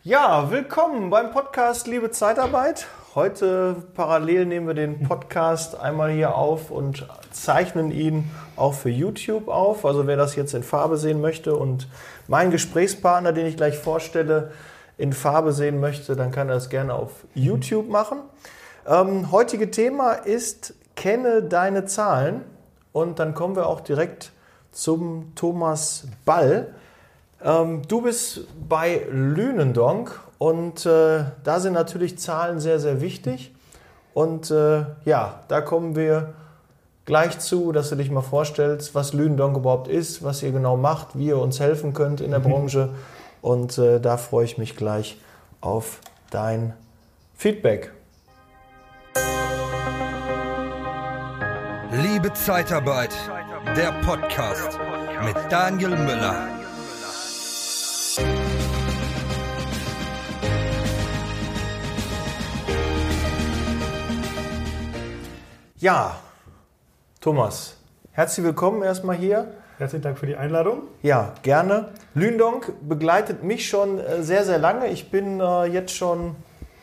Ja, willkommen beim Podcast Liebe Zeitarbeit. Heute parallel nehmen wir den Podcast einmal hier auf und zeichnen ihn auch für YouTube auf. Also wer das jetzt in Farbe sehen möchte und meinen Gesprächspartner, den ich gleich vorstelle, in Farbe sehen möchte, dann kann er das gerne auf YouTube machen. Heutige Thema ist: Kenne deine Zahlen. Und dann kommen wir auch direkt zum Thomas Ball. Du bist bei Lünendonk und da sind natürlich Zahlen sehr, sehr wichtig. Und da kommen wir gleich zu, dass du dich mal vorstellst, was Lünendonk überhaupt ist, was ihr genau macht, wie ihr uns helfen könnt in der Branche. Und da freue ich mich gleich auf dein Feedback. Liebe Zeitarbeit, der Podcast mit Daniel Müller. Ja, Thomas, herzlich willkommen erstmal hier. Herzlichen Dank für die Einladung. Ja, gerne. Lünendonk begleitet mich schon sehr, sehr lange. Ich bin jetzt schon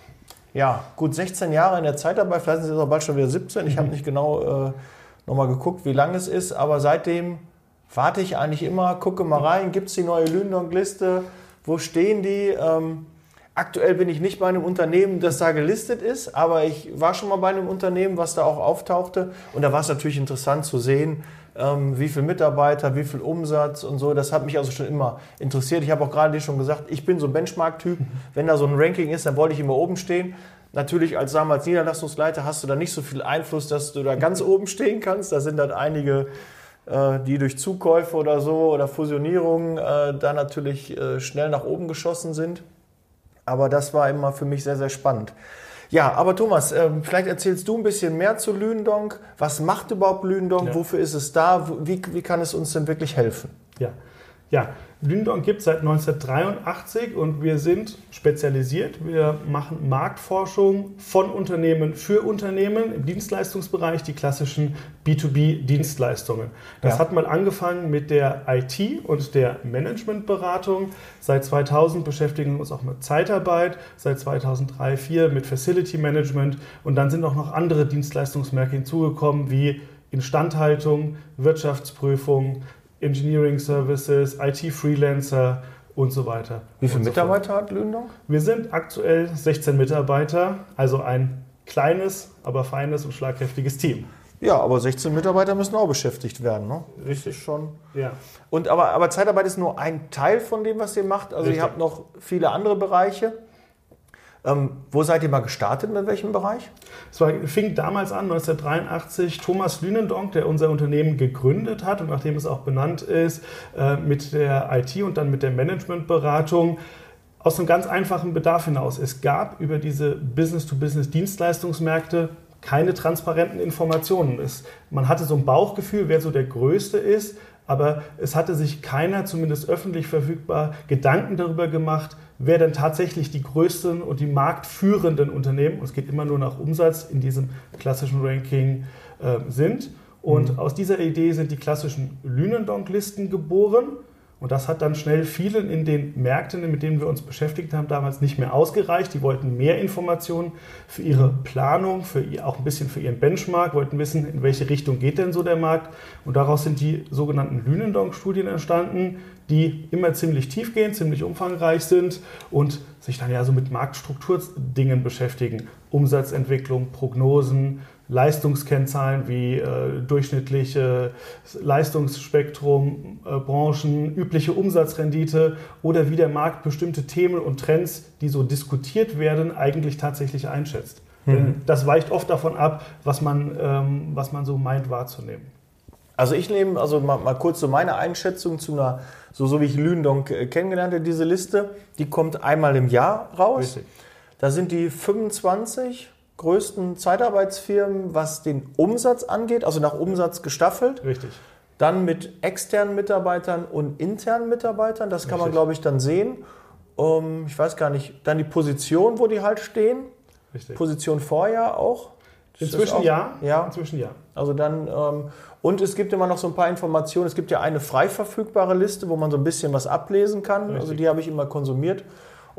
gut 16 Jahre in der Zeitarbeit. Vielleicht sind es auch bald schon wieder 17. Ich habe nicht genau nochmal geguckt, wie lange es ist. Aber seitdem warte ich eigentlich immer, gucke mal rein, gibt es die neue Lünendonk-Liste? Wo stehen die? Aktuell bin ich nicht bei einem Unternehmen, das da gelistet ist, aber ich war schon mal bei einem Unternehmen, was da auch auftauchte. Und da war es natürlich interessant zu sehen, wie viele Mitarbeiter, wie viel Umsatz und so. Das hat mich also schon immer interessiert. Ich habe auch gerade dir schon gesagt, ich bin so ein Benchmark-Typ. Wenn da so ein Ranking ist, dann wollte ich immer oben stehen. Natürlich als damals Niederlassungsleiter hast du da nicht so viel Einfluss, dass du da ganz oben stehen kannst. Da sind dann einige, die durch Zukäufe oder so oder Fusionierungen da natürlich schnell nach oben geschossen sind. Aber das war immer für mich sehr, sehr spannend. Ja, aber Thomas, vielleicht erzählst du ein bisschen mehr zu Lünendonk. Was macht überhaupt Lünendonk? Ja. Wofür ist es da? Wie kann es uns denn wirklich helfen? Ja, Lünendonk gibt es seit 1983 und wir sind spezialisiert. Wir machen Marktforschung von Unternehmen für Unternehmen im Dienstleistungsbereich, die klassischen B2B-Dienstleistungen. Das hat mal angefangen mit der IT und der Managementberatung. Seit 2000 beschäftigen wir uns auch mit Zeitarbeit, seit 2003, 2004 mit Facility Management und dann sind auch noch andere Dienstleistungsmärkte hinzugekommen, wie Instandhaltung, Wirtschaftsprüfung, Engineering Services, IT-Freelancer und so weiter. Wie viele Mitarbeiter hat Lünendonk? Wir sind aktuell 16 Mitarbeiter, also ein kleines, aber feines und schlagkräftiges Team. Ja, aber 16 Mitarbeiter müssen auch beschäftigt werden, ne? Richtig. Schon. Ja. Und aber Zeitarbeit ist nur ein Teil von dem, was ihr macht. Also ihr habt noch viele andere Bereiche. Wo seid ihr mal gestartet, mit welchem Bereich? Es fing damals an, 1983, Thomas Lünendonk, der unser Unternehmen gegründet hat und nachdem es auch benannt ist, mit der IT und dann mit der Managementberatung, aus einem ganz einfachen Bedarf hinaus. Es gab über diese Business-to-Business-Dienstleistungsmärkte keine transparenten Informationen. Man hatte so ein Bauchgefühl, wer so der Größte ist, aber es hatte sich keiner, zumindest öffentlich verfügbar, Gedanken darüber gemacht, wer denn tatsächlich die größten und die marktführenden Unternehmen, und es geht immer nur nach Umsatz, in diesem klassischen Ranking sind. Und aus dieser Idee sind die klassischen Lünendonk-Listen geboren. Und das hat dann schnell vielen in den Märkten, mit denen wir uns beschäftigt haben, damals nicht mehr ausgereicht. Die wollten mehr Informationen für ihre Planung, auch ein bisschen für ihren Benchmark, wollten wissen, in welche Richtung geht denn so der Markt. Und daraus sind die sogenannten Lünendonk-Studien entstanden, die immer ziemlich tief gehen, ziemlich umfangreich sind und sich dann ja so mit Marktstrukturdingen beschäftigen. Umsatzentwicklung, Prognosen, Leistungskennzahlen wie durchschnittliche Leistungsspektrum, Branchen, übliche Umsatzrendite oder wie der Markt bestimmte Themen und Trends, die so diskutiert werden, eigentlich tatsächlich einschätzt. Denn das weicht oft davon ab, was man so meint wahrzunehmen. Also ich nehme mal kurz so meine Einschätzung zu einer, so wie ich Lünendonk kennengelernt habe, diese Liste, die kommt einmal im Jahr raus. Richtig. Da sind die 25 größten Zeitarbeitsfirmen, was den Umsatz angeht, also nach Umsatz gestaffelt. Richtig. Dann mit externen Mitarbeitern und internen Mitarbeitern, das kann man, Richtig. glaube ich, dann sehen. Ich weiß gar nicht, dann die Position, wo die halt stehen. Richtig. Position vorher auch. Inzwischen ja. Inzwischen ja. Also dann, und es gibt immer noch so ein paar Informationen. Es gibt ja eine frei verfügbare Liste, wo man so ein bisschen was ablesen kann. Richtig. Also die habe ich immer konsumiert.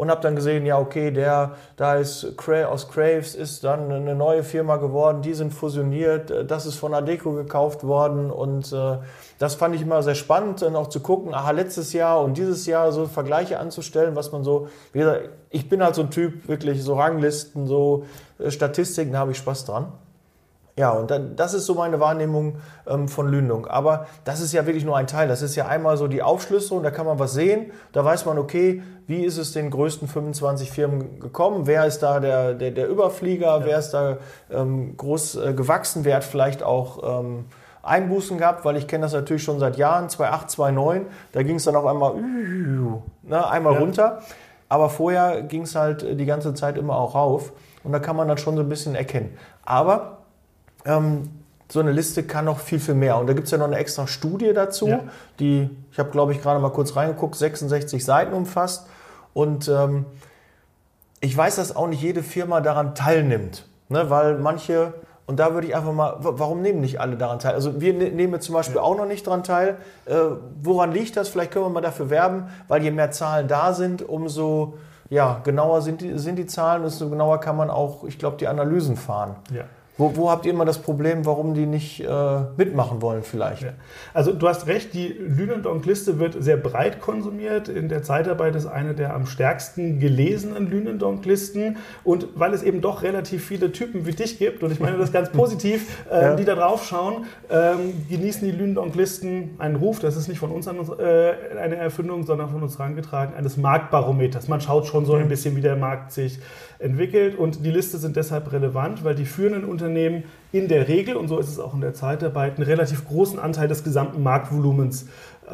und habe dann gesehen, ja okay, da ist aus Craves ist dann eine neue Firma geworden, die sind fusioniert, das ist von Adecco gekauft worden und das fand ich immer sehr spannend, dann auch zu gucken, letztes Jahr und dieses Jahr so Vergleiche anzustellen, was man so, wie gesagt, ich bin halt so ein Typ, wirklich so Ranglisten, so Statistiken, da habe ich Spaß dran. Ja, und dann, das ist so meine Wahrnehmung von Lündung. Aber das ist ja wirklich nur ein Teil. Das ist ja einmal so die Aufschlüsselung, da kann man was sehen. Da weiß man, okay, wie ist es den größten 25 Firmen gekommen? Wer ist da der Überflieger? Ja. Wer ist da groß gewachsen? Wer hat vielleicht auch Einbußen gehabt? Weil ich kenne das natürlich schon seit Jahren, 2008, 2009. Da ging es dann auf einmal einmal runter. Aber vorher ging es halt die ganze Zeit immer auch rauf. Und da kann man dann schon so ein bisschen erkennen. Aber so eine Liste kann noch viel, viel mehr. Und da gibt es ja noch eine extra Studie dazu, die, ich habe glaube ich gerade mal kurz reingeguckt, 66 Seiten umfasst. Und ich weiß, dass auch nicht jede Firma daran teilnimmt. Ne? Weil manche, und da würde ich einfach mal, warum nehmen nicht alle daran teil? Also wir nehmen zum Beispiel auch noch nicht daran teil. Woran liegt das? Vielleicht können wir mal dafür werben, weil je mehr Zahlen da sind, umso genauer sind die Zahlen, umso genauer kann man auch, ich glaube, die Analysen fahren. Ja. Wo habt ihr immer das Problem, warum die nicht mitmachen wollen vielleicht? Ja. Also du hast recht, die Lünendonk-Liste wird sehr breit konsumiert. In der Zeitarbeit ist eine der am stärksten gelesenen Lünendonk-Listen. Und weil es eben doch relativ viele Typen wie dich gibt, und ich meine das ganz positiv, die da drauf schauen, genießen die Lünendonk-Listen einen Ruf, das ist nicht von uns eine Erfindung, sondern von uns herangetragen, eines Marktbarometers. Man schaut schon so ein bisschen, wie der Markt sich entwickelt, und die Liste sind deshalb relevant, weil die führenden Unternehmen in der Regel, und so ist es auch in der Zeitarbeit, einen relativ großen Anteil des gesamten Marktvolumens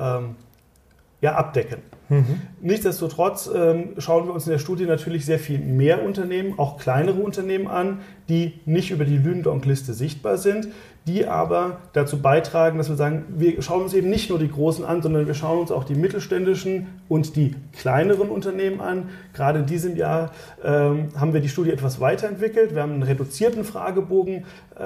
abdecken. Nichtsdestotrotz schauen wir uns in der Studie natürlich sehr viel mehr Unternehmen, auch kleinere Unternehmen an, die nicht über die Lünendonk-Liste sichtbar sind, die aber dazu beitragen, dass wir sagen, wir schauen uns eben nicht nur die großen an, sondern wir schauen uns auch die mittelständischen und die kleineren Unternehmen an. Gerade in diesem Jahr haben wir die Studie etwas weiterentwickelt. Wir haben einen reduzierten Fragebogen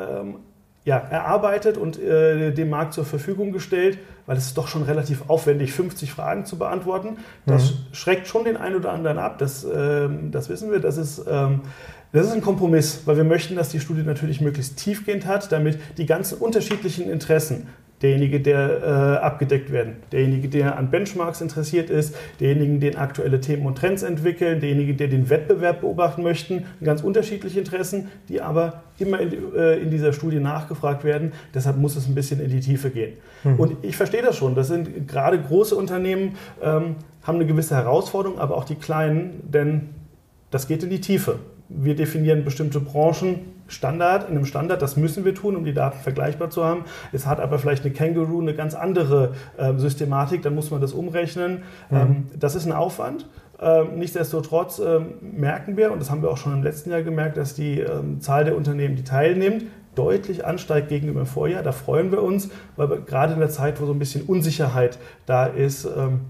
erarbeitet und dem Markt zur Verfügung gestellt, weil es ist doch schon relativ aufwendig, 50 Fragen zu beantworten. Das schreckt schon den einen oder anderen ab, das wissen wir. Das ist ein Kompromiss, weil wir möchten, dass die Studie natürlich möglichst tiefgehend hat, damit die ganzen unterschiedlichen Interessen, derjenige, der abgedeckt werden, derjenige, der an Benchmarks interessiert ist, derjenige, der aktuelle Themen und Trends entwickeln, derjenige, der den Wettbewerb beobachten möchten, ganz unterschiedliche Interessen, die aber immer in dieser Studie nachgefragt werden. Deshalb muss es ein bisschen in die Tiefe gehen. Und ich verstehe das schon. Das sind gerade große Unternehmen, haben eine gewisse Herausforderung, aber auch die kleinen, denn das geht in die Tiefe. Wir definieren bestimmte Branchen in einem Standard, das müssen wir tun, um die Daten vergleichbar zu haben. Es hat aber vielleicht eine Kangaroo eine ganz andere Systematik, dann muss man das umrechnen. Das ist ein Aufwand. Nichtsdestotrotz merken wir, und das haben wir auch schon im letzten Jahr gemerkt, dass die Zahl der Unternehmen, die teilnimmt, deutlich ansteigt gegenüber dem Vorjahr. Da freuen wir uns, weil wir gerade in der Zeit, wo so ein bisschen Unsicherheit da ist,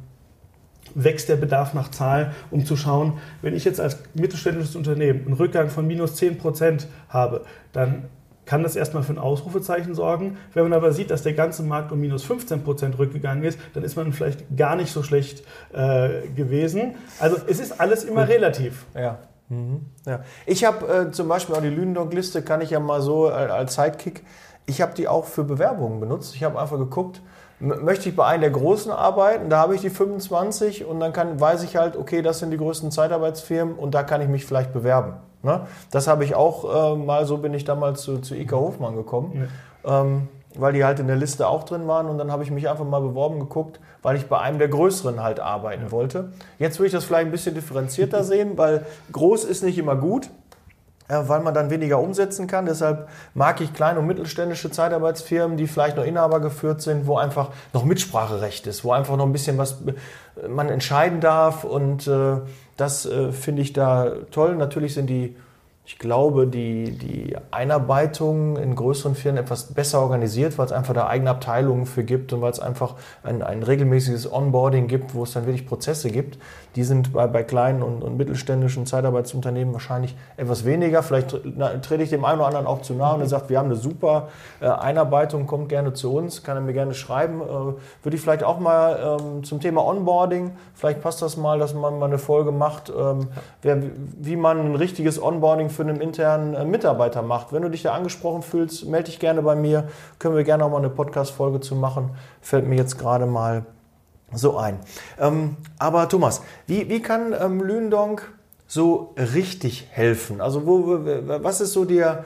wächst der Bedarf nach Zahlen, um zu schauen, wenn ich jetzt als mittelständisches Unternehmen einen Rückgang von minus 10% habe, dann kann das erstmal für ein Ausrufezeichen sorgen. Wenn man aber sieht, dass der ganze Markt um minus 15% rückgegangen ist, dann ist man vielleicht gar nicht so schlecht gewesen. Also es ist alles immer relativ. Ja. Ja. Ich habe zum Beispiel auch die Lünendonk-Liste, kann ich ja mal so als Sidekick, ich habe die auch für Bewerbungen benutzt. Ich habe einfach geguckt, möchte ich bei einem der Großen arbeiten, da habe ich die 25 und dann weiß ich halt, okay, das sind die größten Zeitarbeitsfirmen und da kann ich mich vielleicht bewerben. Ne? Das habe ich auch so bin ich damals zu IK Hofmann gekommen, weil die halt in der Liste auch drin waren und dann habe ich mich einfach mal beworben, geguckt, weil ich bei einem der Größeren halt arbeiten wollte. Jetzt würde ich das vielleicht ein bisschen differenzierter sehen, weil groß ist nicht immer gut, weil man dann weniger umsetzen kann. Deshalb mag ich kleine und mittelständische Zeitarbeitsfirmen, die vielleicht noch Inhaber geführt sind, wo einfach noch Mitspracherecht ist, wo einfach noch ein bisschen was man entscheiden darf und das finde ich da toll. Natürlich sind die ich glaube, die Einarbeitung in größeren Firmen etwas besser organisiert, weil es einfach da eigene Abteilungen für gibt und weil es einfach ein regelmäßiges Onboarding gibt, wo es dann wirklich Prozesse gibt. Die sind bei kleinen und mittelständischen Zeitarbeitsunternehmen wahrscheinlich etwas weniger. Vielleicht trete ich dem einen oder anderen auch zu nahe und er sagt, wir haben eine super Einarbeitung, kommt gerne zu uns, kann er mir gerne schreiben. Würde ich vielleicht auch mal zum Thema Onboarding, vielleicht passt das mal, dass man mal eine Folge macht, wie man ein richtiges Onboarding für einen internen Mitarbeiter macht. Wenn du dich da angesprochen fühlst, melde dich gerne bei mir. Können wir gerne auch mal eine Podcast-Folge zu machen. Fällt mir jetzt gerade mal so ein. Aber Thomas, wie kann Lündonk so richtig helfen? Also was ist so der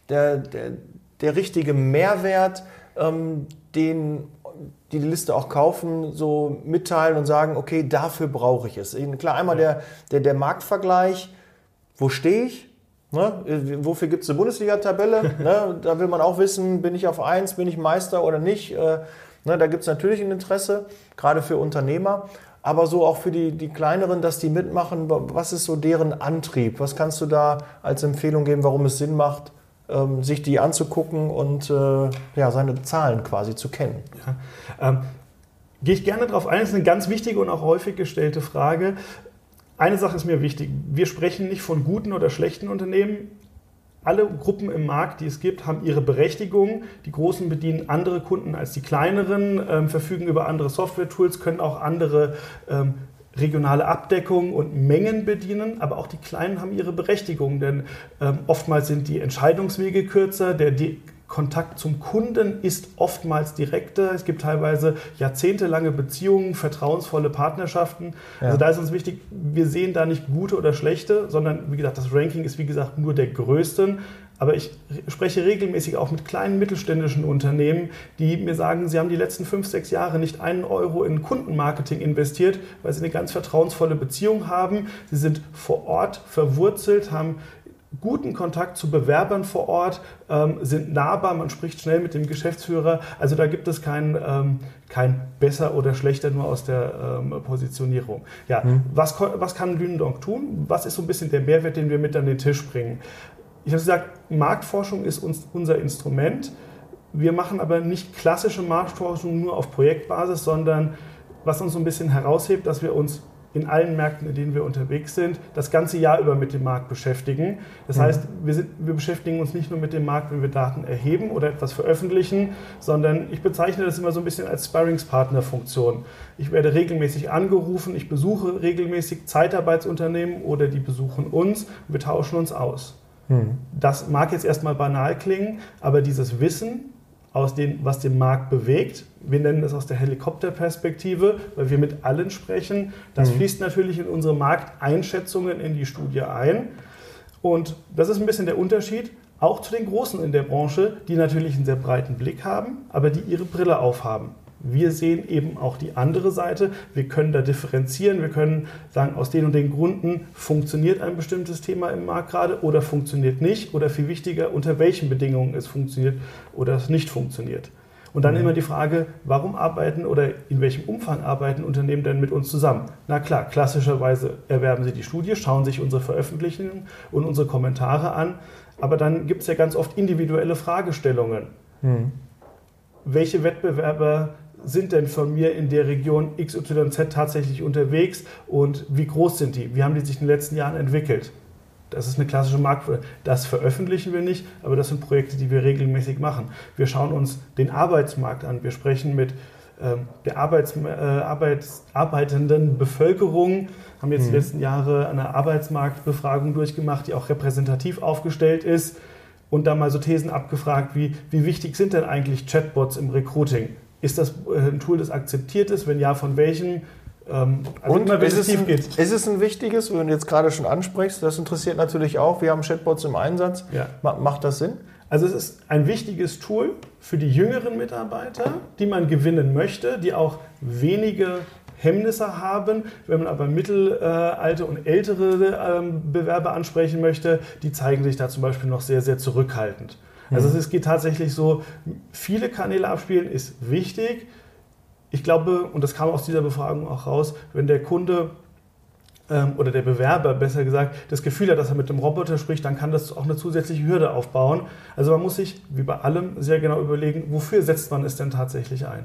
richtige Mehrwert, den die Liste auch kaufen, so mitteilen und sagen, okay, dafür brauche ich es. Klar, einmal der Marktvergleich, wo stehe ich? Ne? Wofür gibt es eine Bundesliga-Tabelle? Ne? Da will man auch wissen, bin ich auf 1, bin ich Meister oder nicht? Ne? Da gibt es natürlich ein Interesse, gerade für Unternehmer, aber so auch für die Kleineren, dass die mitmachen. Was ist so deren Antrieb? Was kannst du da als Empfehlung geben, warum es Sinn macht, sich die anzugucken und seine Zahlen quasi zu kennen? Ja. Gehe ich gerne darauf ein, das ist eine ganz wichtige und auch häufig gestellte Frage. Eine Sache ist mir wichtig, wir sprechen nicht von guten oder schlechten Unternehmen. Alle Gruppen im Markt, die es gibt, haben ihre Berechtigung. Die Großen bedienen andere Kunden als die kleineren, verfügen über andere Software-Tools, können auch andere regionale Abdeckung und Mengen bedienen, aber auch die Kleinen haben ihre Berechtigung, denn oftmals sind die Entscheidungswege kürzer, der Kontakt zum Kunden ist oftmals direkter, es gibt teilweise jahrzehntelange Beziehungen, vertrauensvolle Partnerschaften. Ja. Also da ist uns wichtig, wir sehen da nicht gute oder schlechte, sondern wie gesagt, das Ranking ist wie gesagt nur der größten. Aber ich spreche regelmäßig auch mit kleinen mittelständischen Unternehmen, die mir sagen, sie haben die letzten 5, 6 Jahre nicht einen Euro in Kundenmarketing investiert, weil sie eine ganz vertrauensvolle Beziehung haben. Sie sind vor Ort verwurzelt, haben guten Kontakt zu Bewerbern vor Ort, sind nahbar, man spricht schnell mit dem Geschäftsführer. Also da gibt es kein besser oder schlechter nur aus der Positionierung. Ja, was kann Lündonk tun? Was ist so ein bisschen der Mehrwert, den wir mit an den Tisch bringen? Ich habe gesagt, Marktforschung ist unser Instrument. Wir machen aber nicht klassische Marktforschung nur auf Projektbasis, sondern was uns so ein bisschen heraushebt, dass wir uns in allen Märkten, in denen wir unterwegs sind, das ganze Jahr über mit dem Markt beschäftigen. Das heißt, wir beschäftigen uns nicht nur mit dem Markt, wenn wir Daten erheben oder etwas veröffentlichen, sondern ich bezeichne das immer so ein bisschen als Sparringspartner-Funktion. Ich werde regelmäßig angerufen, ich besuche regelmäßig Zeitarbeitsunternehmen oder die besuchen uns und wir tauschen uns aus. Das mag jetzt erstmal banal klingen, aber dieses Wissen, was den Markt bewegt, wir nennen das aus der Helikopterperspektive, weil wir mit allen sprechen, das fließt natürlich in unsere Markteinschätzungen in die Studie ein. Und das ist ein bisschen der Unterschied, auch zu den Großen in der Branche, die natürlich einen sehr breiten Blick haben, aber die ihre Brille aufhaben. Wir sehen eben auch die andere Seite. Wir können da differenzieren. Wir können sagen, aus den und den Gründen funktioniert ein bestimmtes Thema im Markt gerade oder funktioniert nicht. Oder viel wichtiger, unter welchen Bedingungen es funktioniert oder es nicht funktioniert. Und dann immer die Frage, warum arbeiten oder in welchem Umfang arbeiten Unternehmen denn mit uns zusammen? Na klar, klassischerweise erwerben sie die Studie, schauen sich unsere Veröffentlichungen und unsere Kommentare an. Aber dann gibt es ja ganz oft individuelle Fragestellungen. Welche Wettbewerber sind denn von mir in der Region XYZ tatsächlich unterwegs und wie groß sind die? Wie haben die sich in den letzten Jahren entwickelt? Das ist eine klassische Marktforschung. Das veröffentlichen wir nicht, aber das sind Projekte, die wir regelmäßig machen. Wir schauen uns den Arbeitsmarkt an. Wir sprechen mit der arbeitenden Bevölkerung, haben jetzt die letzten Jahre eine Arbeitsmarktbefragung durchgemacht, die auch repräsentativ aufgestellt ist und da mal so Thesen abgefragt, wie wichtig sind denn eigentlich Chatbots im Recruiting? Ist das ein Tool, das akzeptiert ist? Wenn ja, von welchen? Und ist es ein wichtiges, wenn du jetzt gerade schon ansprichst, das interessiert natürlich auch, wir haben Chatbots im Einsatz. Ja. Macht das Sinn? Also es ist ein wichtiges Tool für die jüngeren Mitarbeiter, die man gewinnen möchte, die auch wenige Hemmnisse haben. Wenn man aber mittelalte und ältere Bewerber ansprechen möchte, die zeigen sich da zum Beispiel noch sehr, sehr zurückhaltend. Also es geht tatsächlich so, viele Kanäle abspielen ist wichtig. Ich glaube, und das kam aus dieser Befragung auch raus, wenn der Kunde oder der Bewerber, besser gesagt, das Gefühl hat, dass er mit dem Roboter spricht, dann kann das auch eine zusätzliche Hürde aufbauen. Also man muss sich, wie bei allem, sehr genau überlegen, wofür setzt man es denn tatsächlich ein?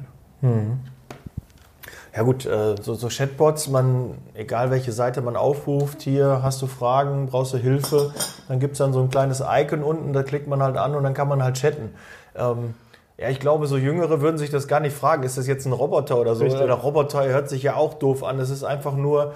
Ja gut, so Chatbots, egal welche Seite man aufruft, hier hast du Fragen, brauchst du Hilfe, dann gibt es dann so ein kleines Icon unten, da klickt man halt an und dann kann man halt chatten. Ja, ich glaube, so Jüngere würden sich das gar nicht fragen, ist das jetzt ein Roboter oder so? Richtig. Der Roboter hört sich ja auch doof an, es ist einfach nur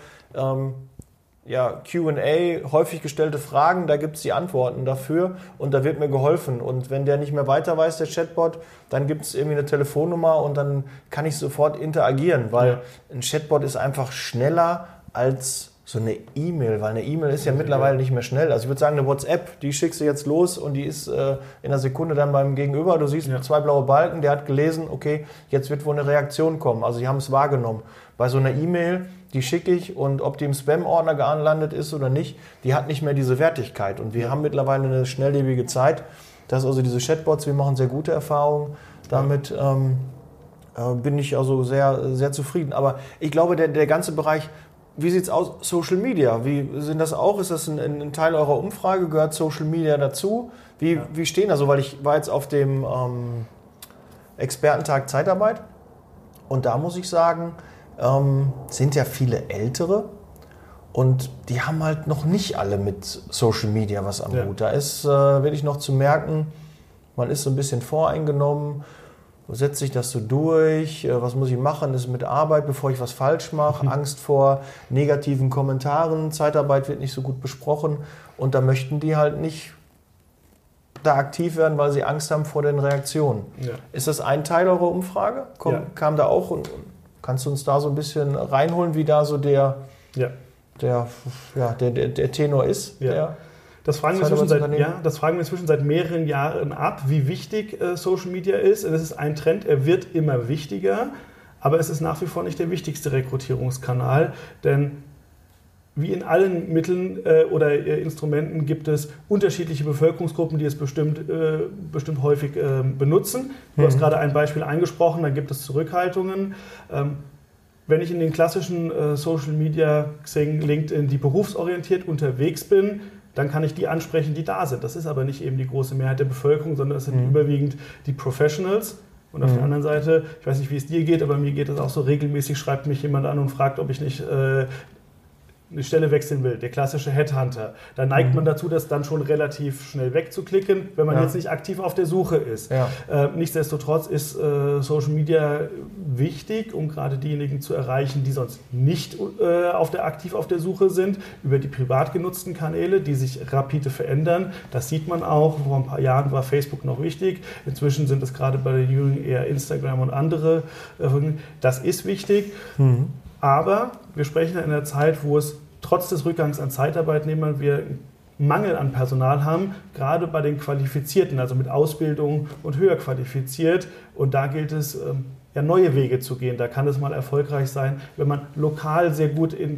Q&A, häufig gestellte Fragen, da gibt es die Antworten dafür und da wird mir geholfen. Und wenn der nicht mehr weiter weiß, der Chatbot, dann gibt es irgendwie eine Telefonnummer und dann kann ich sofort interagieren, weil ein Chatbot ist einfach schneller als so eine E-Mail, weil eine E-Mail ist ja mittlerweile nicht mehr schnell. Also ich würde sagen, eine WhatsApp, die schickst du jetzt los und die ist in einer Sekunde dann beim Gegenüber. Du siehst 2 blaue Balken, der hat gelesen, okay, jetzt wird wohl eine Reaktion kommen. Also die haben es wahrgenommen. Bei so einer E-Mail, die schicke ich und ob die im Spam-Ordner gelandet ist oder nicht, die hat nicht mehr diese Wertigkeit. Und wir haben mittlerweile eine schnelllebige Zeit, dass also diese Chatbots, wir machen sehr gute Erfahrungen damit. Bin ich also sehr, sehr zufrieden. Aber ich glaube, der ganze Bereich, wie sieht es aus, Social Media? Wie sind das auch? Ist das ein Teil eurer Umfrage? Gehört Social Media dazu? Wie stehen da so? Weil ich war jetzt auf dem Expertentag Zeitarbeit und da muss ich sagen, sind ja viele Ältere und die haben halt noch nicht alle mit Social Media was am Hut. Da ist wirklich noch zu merken, man ist so ein bisschen voreingenommen. Setzt sich das so durch? Was muss ich machen? Ist mit Arbeit, bevor ich was falsch mache? Angst vor negativen Kommentaren. Zeitarbeit wird nicht so gut besprochen. Und da möchten die halt nicht da aktiv werden, weil sie Angst haben vor den Reaktionen. Ja. Ist das ein Teil eurer Umfrage? Kam da auch? Und kannst du uns da so ein bisschen reinholen, wie da so der Tenor ist? Ja. Das fragen wir inzwischen seit mehreren Jahren ab, wie wichtig Social Media ist. Das ist ein Trend, er wird immer wichtiger, aber es ist nach wie vor nicht der wichtigste Rekrutierungskanal, denn wie in allen Mitteln oder Instrumenten gibt es unterschiedliche Bevölkerungsgruppen, die es bestimmt häufig benutzen. Du hast gerade ein Beispiel angesprochen, da gibt es Zurückhaltungen. Wenn ich in den klassischen Social Media, Xing, LinkedIn, die berufsorientiert unterwegs bin, dann kann ich die ansprechen, die da sind. Das ist aber nicht eben die große Mehrheit der Bevölkerung, sondern es sind überwiegend die Professionals. Und auf der anderen Seite, ich weiß nicht, wie es dir geht, aber mir geht es auch so, regelmäßig schreibt mich jemand an und fragt, ob ich nicht eine Stelle wechseln will, der klassische Headhunter. Da neigt man dazu, das dann schon relativ schnell wegzuklicken, wenn man jetzt nicht aktiv auf der Suche ist. Ja. Nichtsdestotrotz ist Social Media wichtig, um gerade diejenigen zu erreichen, die sonst nicht aktiv auf der Suche sind, über die privat genutzten Kanäle, die sich rapide verändern. Das sieht man auch. Vor ein paar Jahren war Facebook noch wichtig. Inzwischen sind es gerade bei den Jungen eher Instagram und andere. Das ist wichtig. Aber wir sprechen in einer Zeit, wo es trotz des Rückgangs an Zeitarbeitnehmern wir Mangel an Personal haben, gerade bei den Qualifizierten, also mit Ausbildung und höher qualifiziert. Und da gilt es, neue Wege zu gehen. Da kann es mal erfolgreich sein, wenn man lokal sehr gut in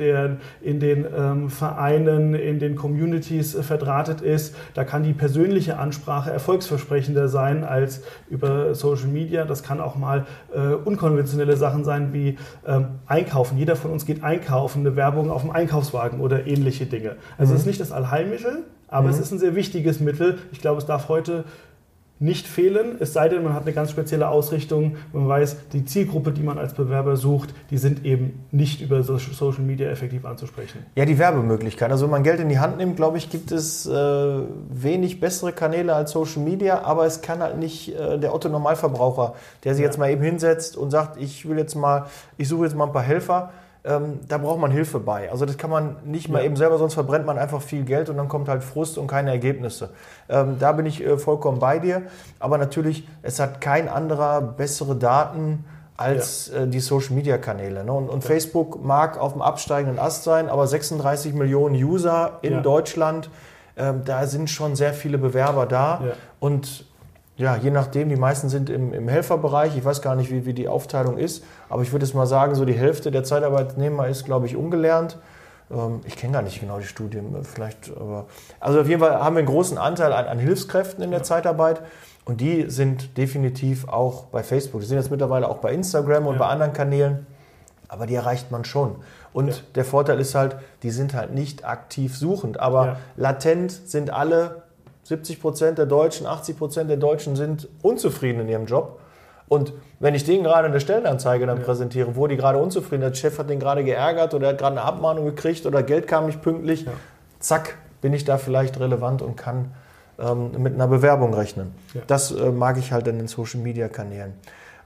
den Vereinen, in den Communities verdrahtet ist. Da kann die persönliche Ansprache erfolgsversprechender sein als über Social Media. Das kann auch mal unkonventionelle Sachen sein wie Einkaufen. Jeder von uns geht einkaufen, eine Werbung auf dem Einkaufswagen oder ähnliche Dinge. Also es ist nicht das Allheilmittel, aber es ist ein sehr wichtiges Mittel. Ich glaube, es darf heute nicht fehlen, es sei denn, man hat eine ganz spezielle Ausrichtung. Man weiß, die Zielgruppe, die man als Bewerber sucht, die sind eben nicht über Social Media effektiv anzusprechen. Ja, die Werbemöglichkeit. Also wenn man Geld in die Hand nimmt, glaube ich, gibt es wenig bessere Kanäle als Social Media, aber es kann halt nicht der Otto-Normalverbraucher, der sich jetzt mal eben hinsetzt und sagt, ich suche jetzt mal ein paar Helfer. Da braucht man Hilfe bei. Also das kann man nicht mal eben selber, sonst verbrennt man einfach viel Geld und dann kommt halt Frust und keine Ergebnisse. Da bin ich vollkommen bei dir. Aber natürlich, es hat kein anderer bessere Daten als die Social-Media-Kanäle. Ne? Und Facebook mag auf dem absteigenden Ast sein, aber 36 Millionen User in Deutschland, da sind schon sehr viele Bewerber da. Ja. Und ja, je nachdem, die meisten sind im Helferbereich. Ich weiß gar nicht, wie die Aufteilung ist, aber ich würde jetzt mal sagen, so die Hälfte der Zeitarbeitnehmer ist, glaube ich, ungelernt. Ich kenne gar nicht genau die Studien, vielleicht. Aber also auf jeden Fall haben wir einen großen Anteil an Hilfskräften in der Zeitarbeit und die sind definitiv auch bei Facebook. Die sind jetzt mittlerweile auch bei Instagram und bei anderen Kanälen. aber die erreicht man schon. Und der Vorteil ist halt, die sind halt nicht aktiv suchend, aber latent sind alle 70% der Deutschen, 80% der Deutschen sind unzufrieden in ihrem Job. Und wenn ich denen gerade eine Stellenanzeige dann präsentiere, wo die gerade unzufrieden sind, der Chef hat den gerade geärgert oder er hat gerade eine Abmahnung gekriegt oder Geld kam nicht pünktlich, zack, bin ich da vielleicht relevant und kann mit einer Bewerbung rechnen. Ja. Das mag ich halt in den Social-Media-Kanälen.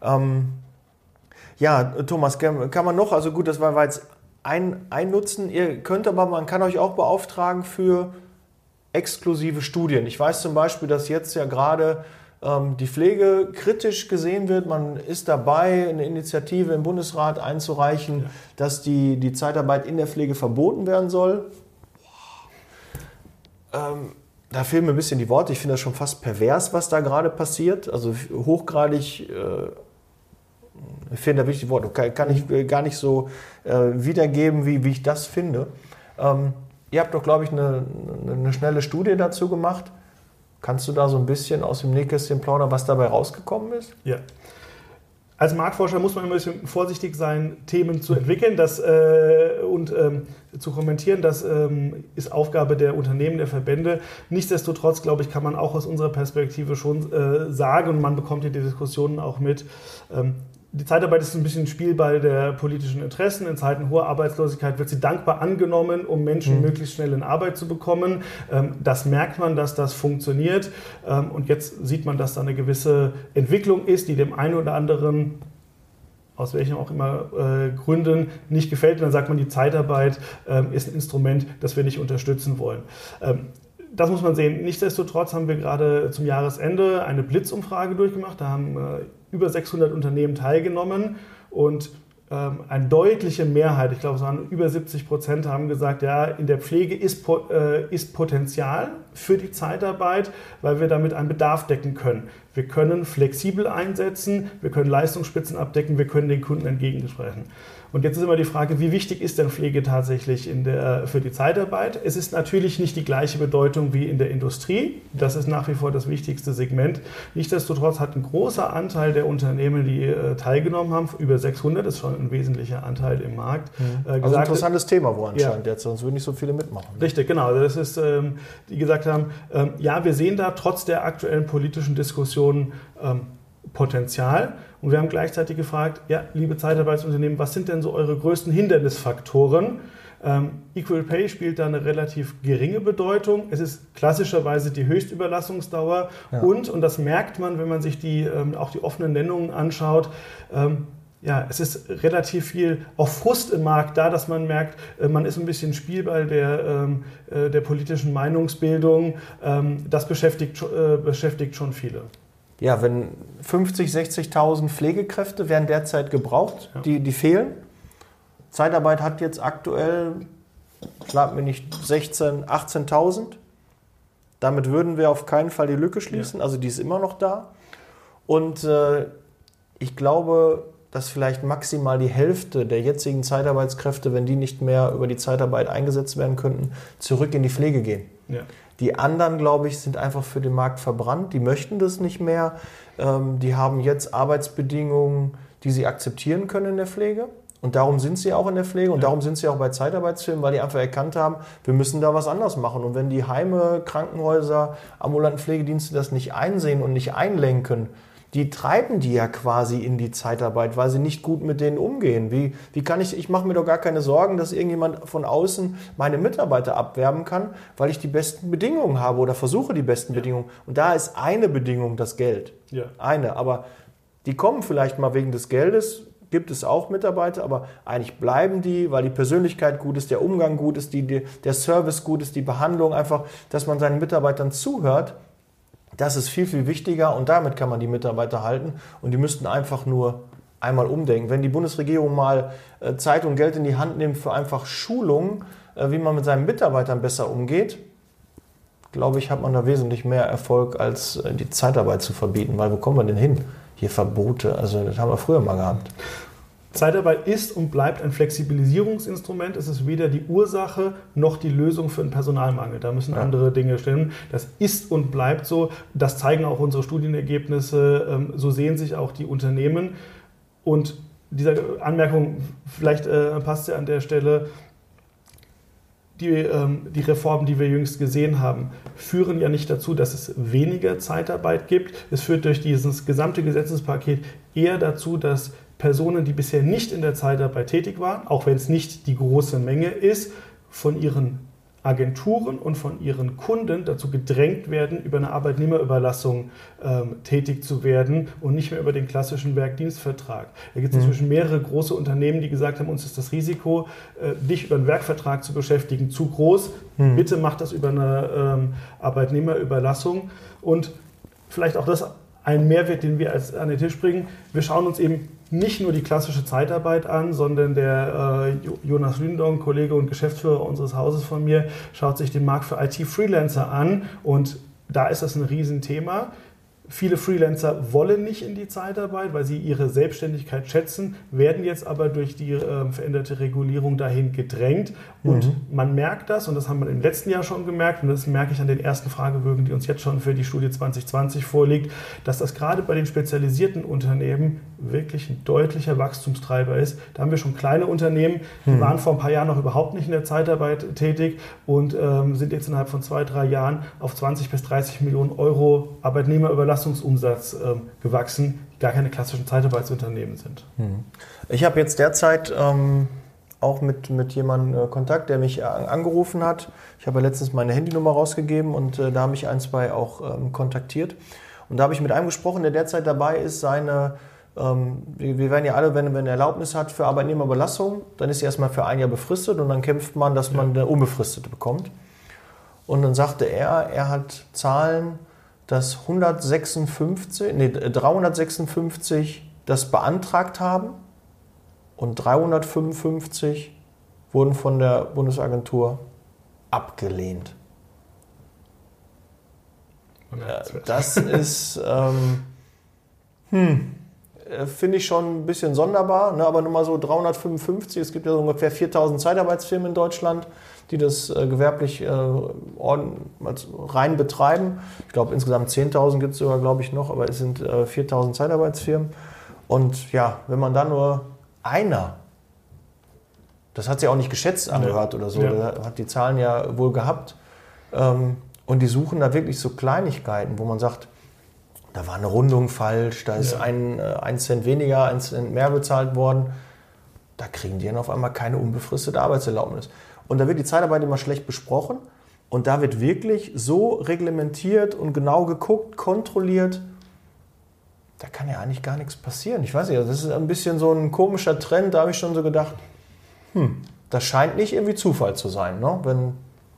Thomas, kann man noch, also gut, das war jetzt ein Nutzen, ihr könnt aber, man kann euch auch beauftragen für exklusive Studien. Ich weiß zum Beispiel, dass jetzt ja gerade die Pflege kritisch gesehen wird. Man ist dabei, eine Initiative im Bundesrat einzureichen, dass die Zeitarbeit in der Pflege verboten werden soll. Da fehlen mir ein bisschen die Worte. Ich finde das schon fast pervers, was da gerade passiert. Also hochgradig, ich finde da wirklich die Worte, kann ich gar nicht so wiedergeben, wie ich das finde. Ihr habt doch, glaube ich, eine schnelle Studie dazu gemacht. Kannst du da so ein bisschen aus dem Nähkästchen plaudern, was dabei rausgekommen ist? Ja. Als Marktforscher muss man immer ein bisschen vorsichtig sein, Themen zu entwickeln und zu kommentieren. Das ist Aufgabe der Unternehmen, der Verbände. Nichtsdestotrotz, glaube ich, kann man auch aus unserer Perspektive schon sagen, und man bekommt hier die Diskussionen auch mit, die Zeitarbeit ist ein bisschen Spielball der politischen Interessen. In Zeiten hoher Arbeitslosigkeit wird sie dankbar angenommen, um Menschen möglichst schnell in Arbeit zu bekommen. Das merkt man, dass das funktioniert. Und jetzt sieht man, dass da eine gewisse Entwicklung ist, die dem einen oder anderen, aus welchen auch immer Gründen, nicht gefällt. Und dann sagt man, die Zeitarbeit ist ein Instrument, das wir nicht unterstützen wollen. Das muss man sehen. Nichtsdestotrotz haben wir gerade zum Jahresende eine Blitzumfrage durchgemacht. Da haben über 600 Unternehmen teilgenommen und eine deutliche Mehrheit, ich glaube es waren über 70%, haben gesagt, ja, in der Pflege ist Potenzial für die Zeitarbeit, weil wir damit einen Bedarf decken können. Wir können flexibel einsetzen, wir können Leistungsspitzen abdecken, wir können den Kunden entgegensprechen. Und jetzt ist immer die Frage, wie wichtig ist denn Pflege tatsächlich für die Zeitarbeit? Es ist natürlich nicht die gleiche Bedeutung wie in der Industrie. Das ist nach wie vor das wichtigste Segment. Nichtsdestotrotz hat ein großer Anteil der Unternehmen, die teilgenommen haben, über 600, das ist schon ein wesentlicher Anteil im Markt. Also ein interessantes Thema, wo anscheinend jetzt, sonst würden nicht so viele mitmachen. Richtig, genau. Das ist, die gesagt haben, ja, wir sehen da trotz der aktuellen politischen Diskussionen Potenzial. Und wir haben gleichzeitig gefragt, ja, liebe Zeitarbeitsunternehmen, was sind denn so eure größten Hindernisfaktoren? Equal Pay spielt da eine relativ geringe Bedeutung. Es ist klassischerweise die Höchstüberlassungsdauer und das merkt man, wenn man sich auch die offenen Nennungen anschaut, es ist relativ viel auch Frust im Markt da, dass man merkt, man ist ein bisschen Spielball der politischen Meinungsbildung. Das beschäftigt schon viele. Ja, wenn 50.000, 60.000 Pflegekräfte werden derzeit gebraucht, die fehlen. Zeitarbeit hat jetzt aktuell, schlag mir nicht, 16.000, 18.000. Damit würden wir auf keinen Fall die Lücke schließen, also die ist immer noch da. Und ich glaube, dass vielleicht maximal die Hälfte der jetzigen Zeitarbeitskräfte, wenn die nicht mehr über die Zeitarbeit eingesetzt werden könnten, zurück in die Pflege gehen. Ja. Die anderen, glaube ich, sind einfach für den Markt verbrannt. Die möchten das nicht mehr. Die haben jetzt Arbeitsbedingungen, die sie akzeptieren können in der Pflege. Und darum sind sie auch in der Pflege und darum sind sie auch bei Zeitarbeitsfirmen, weil die einfach erkannt haben, wir müssen da was anderes machen. Und wenn die Heime, Krankenhäuser, ambulanten Pflegedienste das nicht einsehen und nicht einlenken, die treiben die ja quasi in die Zeitarbeit, weil sie nicht gut mit denen umgehen. Wie kann ich mache mir doch gar keine Sorgen, dass irgendjemand von außen meine Mitarbeiter abwerben kann, weil ich die besten Bedingungen habe oder versuche die besten Bedingungen. Und da ist eine Bedingung das Geld. Ja. Eine, aber die kommen vielleicht mal wegen des Geldes, gibt es auch Mitarbeiter, aber eigentlich bleiben die, weil die Persönlichkeit gut ist, der Umgang gut ist, der Service gut ist, die Behandlung einfach, dass man seinen Mitarbeitern zuhört. Das ist viel, viel wichtiger und damit kann man die Mitarbeiter halten und die müssten einfach nur einmal umdenken. Wenn die Bundesregierung mal Zeit und Geld in die Hand nimmt für einfach Schulungen, wie man mit seinen Mitarbeitern besser umgeht, glaube ich, hat man da wesentlich mehr Erfolg, als die Zeitarbeit zu verbieten. Weil wo kommen wir denn hin? Hier Verbote, also das haben wir früher mal gehabt. Zeitarbeit ist und bleibt ein Flexibilisierungsinstrument. Es ist weder die Ursache noch die Lösung für einen Personalmangel. Da müssen andere Dinge stimmen. Das ist und bleibt so. Das zeigen auch unsere Studienergebnisse. So sehen sich auch die Unternehmen. Und dieser Anmerkung, vielleicht passt sie an der Stelle, die Reformen, die wir jüngst gesehen haben, führen ja nicht dazu, dass es weniger Zeitarbeit gibt. Es führt durch dieses gesamte Gesetzespaket eher dazu, dass Personen, die bisher nicht in der Zeitarbeit tätig waren, auch wenn es nicht die große Menge ist, von ihren Agenturen und von ihren Kunden dazu gedrängt werden, über eine Arbeitnehmerüberlassung tätig zu werden und nicht mehr über den klassischen Werkdienstvertrag. Da gibt es inzwischen mehrere große Unternehmen, die gesagt haben, uns ist das Risiko, dich über einen Werkvertrag zu beschäftigen, zu groß. Bitte macht das über eine Arbeitnehmerüberlassung. Und vielleicht auch das ein Mehrwert, den wir an den Tisch bringen. Wir schauen uns eben nicht nur die klassische Zeitarbeit an, sondern der Jonas Lündong, Kollege und Geschäftsführer unseres Hauses von mir, schaut sich den Markt für IT-Freelancer an und da ist das ein Riesenthema. Viele Freelancer wollen nicht in die Zeitarbeit, weil sie ihre Selbstständigkeit schätzen, werden jetzt aber durch die veränderte Regulierung dahin gedrängt. Und man merkt das, und das haben wir im letzten Jahr schon gemerkt, und das merke ich an den ersten Fragebögen, die uns jetzt schon für die Studie 2020 vorliegt, dass das gerade bei den spezialisierten Unternehmen wirklich ein deutlicher Wachstumstreiber ist. Da haben wir schon kleine Unternehmen, die waren vor ein paar Jahren noch überhaupt nicht in der Zeitarbeit tätig und sind jetzt innerhalb von 2-3 Jahren auf 20 bis 30 Millionen Euro Arbeitnehmerüberlassungsumsatz gewachsen, die gar keine klassischen Zeitarbeitsunternehmen sind. Ich habe jetzt derzeit auch mit jemandem Kontakt, der mich angerufen hat. Ich habe ja letztens meine Handynummer rausgegeben und da haben mich 1, 2 auch kontaktiert. Und da habe ich mit einem gesprochen, der derzeit dabei ist, wir werden ja alle, wenn er eine Erlaubnis hat für Arbeitnehmerüberlassung, dann ist sie erstmal für 1 Jahr befristet und dann kämpft man, dass man eine unbefristete bekommt. Und dann sagte er hat Zahlen, dass 356 das beantragt haben und 355 wurden von der Bundesagentur abgelehnt. Das ist, finde ich schon ein bisschen sonderbar, ne? Aber nur mal so 355, es gibt ja so ungefähr 4000 Zeitarbeitsfirmen in Deutschland, die das gewerblich rein betreiben. Ich glaube, insgesamt 10.000 gibt es sogar, glaube ich, noch, aber es sind 4.000 Zeitarbeitsfirmen. Und ja, wenn man da nur einer, das hat sie auch nicht geschätzt angehört oder so, der hat die Zahlen ja wohl gehabt, und die suchen da wirklich so Kleinigkeiten, wo man sagt, da war eine Rundung falsch, da ist ein Cent weniger, 1 Cent mehr bezahlt worden. Da kriegen die dann auf einmal keine unbefristete Arbeitserlaubnis. Und da wird die Zeitarbeit immer schlecht besprochen und da wird wirklich so reglementiert und genau geguckt, kontrolliert. Da kann ja eigentlich gar nichts passieren. Ich weiß nicht, das ist ein bisschen so ein komischer Trend, da habe ich schon so gedacht, das scheint nicht irgendwie Zufall zu sein, ne? Wenn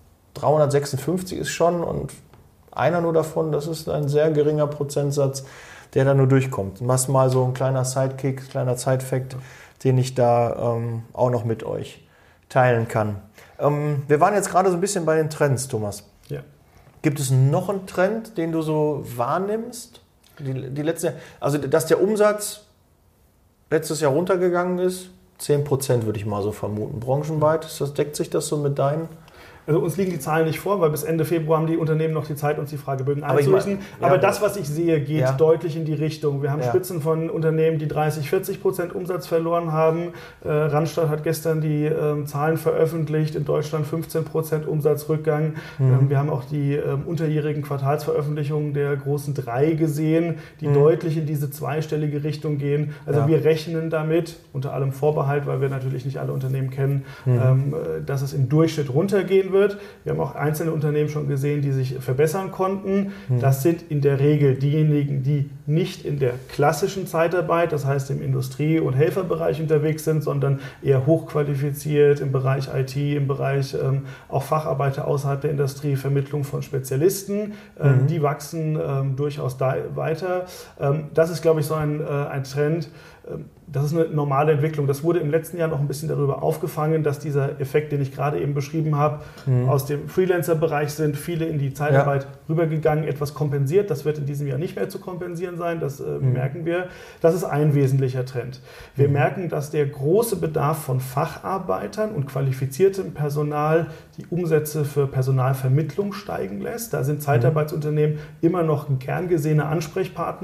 356 ist schon und einer nur davon, das ist ein sehr geringer Prozentsatz, der da nur durchkommt. Was mal so ein kleiner Sidekick, kleiner Side-Fact, den ich da auch noch mit euch teilen kann. Wir waren jetzt gerade so ein bisschen bei den Trends, Thomas. Ja. Gibt es noch einen Trend, den du so wahrnimmst? Die letzte, also dass der Umsatz letztes Jahr runtergegangen ist, 10% würde ich mal so vermuten, branchenweit. Deckt sich das so mit deinen? Also uns liegen die Zahlen nicht vor, weil bis Ende Februar haben die Unternehmen noch die Zeit, uns die Fragebögen einzulösen. Aber das, was ich sehe, geht deutlich in die Richtung. Wir haben Spitzen von Unternehmen, die 30-40% Umsatz verloren haben. Randstad hat gestern die Zahlen veröffentlicht. In Deutschland 15% Umsatzrückgang. Wir haben auch die unterjährigen Quartalsveröffentlichungen der großen 3 gesehen, die deutlich in diese zweistellige Richtung gehen. Also wir rechnen damit, unter allem Vorbehalt, weil wir natürlich nicht alle Unternehmen kennen, dass es im Durchschnitt runtergehen wird. Wir haben auch einzelne Unternehmen schon gesehen, die sich verbessern konnten. Das sind in der Regel diejenigen, die nicht in der klassischen Zeitarbeit, das heißt im Industrie- und Helferbereich unterwegs sind, sondern eher hochqualifiziert im Bereich IT, im Bereich auch Facharbeiter außerhalb der Industrie, Vermittlung von Spezialisten. Die wachsen durchaus weiter. Das ist, glaube ich, so ein Trend. Das ist eine normale Entwicklung. Das wurde im letzten Jahr noch ein bisschen darüber aufgefangen, dass dieser Effekt, den ich gerade eben beschrieben habe, aus dem Freelancer-Bereich sind viele in die Zeitarbeit rübergegangen, etwas kompensiert. Das wird in diesem Jahr nicht mehr zu kompensieren sein, das merken wir. Das ist ein wesentlicher Trend. Wir merken, dass der große Bedarf von Facharbeitern und qualifiziertem Personal die Umsätze für Personalvermittlung steigen lässt. Da sind Zeitarbeitsunternehmen immer noch ein gern gesehener Ansprechpartner.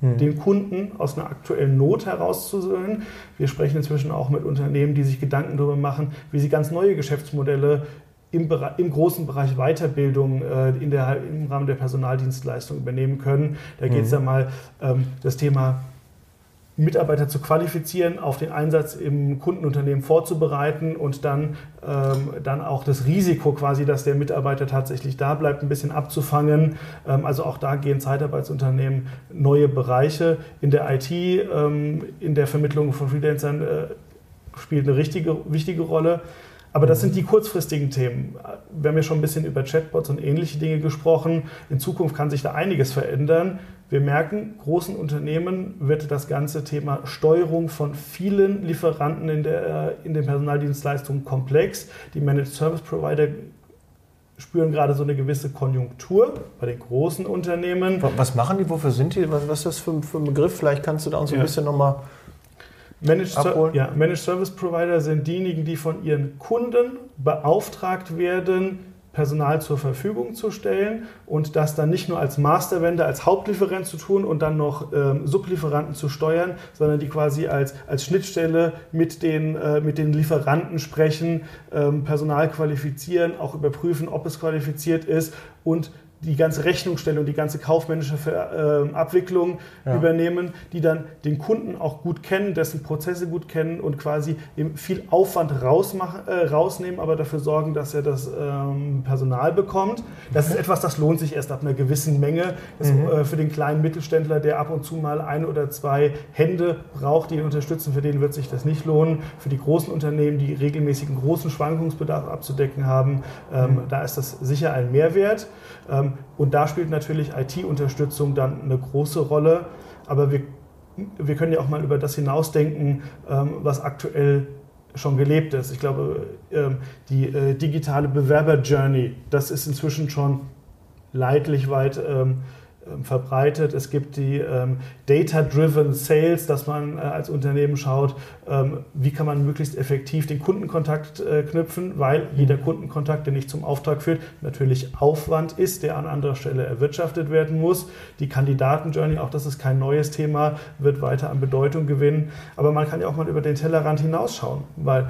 den Kunden aus einer aktuellen Not herauszuholen. Wir sprechen inzwischen auch mit Unternehmen, die sich Gedanken darüber machen, wie sie ganz neue Geschäftsmodelle im großen Bereich Weiterbildung im Rahmen der Personaldienstleistung übernehmen können. Da geht es ja mal das Thema Mitarbeiter zu qualifizieren, auf den Einsatz im Kundenunternehmen vorzubereiten und dann auch das Risiko quasi, dass der Mitarbeiter tatsächlich da bleibt, ein bisschen abzufangen. Also auch da gehen Zeitarbeitsunternehmen neue Bereiche. In der IT, in der Vermittlung von Freelancern spielt eine wichtige Rolle. Aber das sind die kurzfristigen Themen. Wir haben ja schon ein bisschen über Chatbots und ähnliche Dinge gesprochen. In Zukunft kann sich da einiges verändern. Wir merken, großen Unternehmen wird das ganze Thema Steuerung von vielen Lieferanten in den Personaldienstleistungen komplex. Die Managed Service Provider spüren gerade so eine gewisse Konjunktur bei den großen Unternehmen. Was machen die? Wofür sind die? Was ist das für ein Begriff? Vielleicht kannst du da uns so ein bisschen nochmal abholen. Managed Service Provider sind diejenigen, die von ihren Kunden beauftragt werden, Personal zur Verfügung zu stellen und das dann nicht nur als Mastervendor, als Hauptlieferant zu tun und dann noch Sublieferanten zu steuern, sondern die quasi als Schnittstelle mit den Lieferanten sprechen, Personal qualifizieren, auch überprüfen, ob es qualifiziert ist und die ganze Rechnungsstellung, die ganze kaufmännische Abwicklung übernehmen, die dann den Kunden auch gut kennen, dessen Prozesse gut kennen und quasi eben viel Aufwand rausnehmen, aber dafür sorgen, dass er das Personal bekommt. Das ist etwas, das lohnt sich erst ab einer gewissen Menge. Das für den kleinen Mittelständler, der ab und zu mal 1 oder 2 Hände braucht, die ihn unterstützen, für den wird sich das nicht lohnen. Für die großen Unternehmen, die regelmäßigen großen Schwankungsbedarf abzudecken haben, da ist das sicher ein Mehrwert. Und da spielt natürlich IT-Unterstützung dann eine große Rolle. Aber wir können ja auch mal über das hinausdenken, was aktuell schon gelebt ist. Ich glaube, die digitale Bewerber-Journey, das ist inzwischen schon leidlich weit verbreitet. Es gibt die Data-Driven Sales, dass man als Unternehmen schaut, wie kann man möglichst effektiv den Kundenkontakt knüpfen, weil jeder Kundenkontakt, der nicht zum Auftrag führt, natürlich Aufwand ist, der an anderer Stelle erwirtschaftet werden muss. Die Kandidaten-Journey, auch das ist kein neues Thema, wird weiter an Bedeutung gewinnen. Aber man kann ja auch mal über den Tellerrand hinausschauen, weil